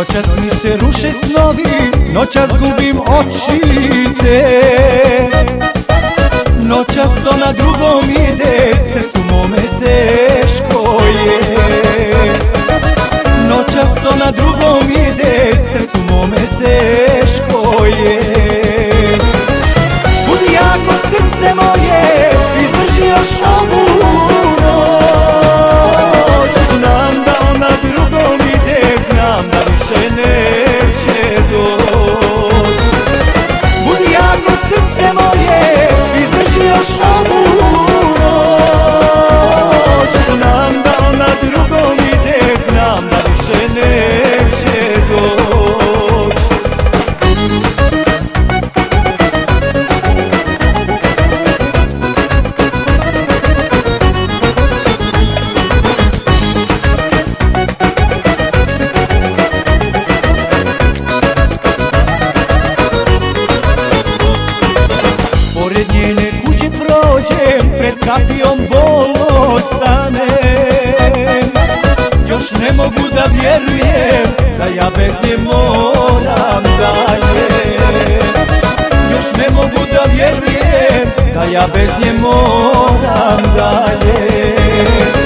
Noćas mi se ruše snovi, noćas gubim oči te. Noćas ona drugom ide, srcu mome teško je. Noćas ona drugom ide, srcu mome teško je. Budi jako srce moje, izdrži još ovu noć. Znam da ona drugom ide, znam da više neće doć. Budi jako srce moje, izdrži još ovu noć. Znam da ona drugom ide, znam da više neće doć. Pored njene kuće prođem, pred kapijom bolno stanem. Još ne mogu da vjerujem da ja bez nje moram dalje. Još ne mogu da vjerujem da ja bez nje moram dalje.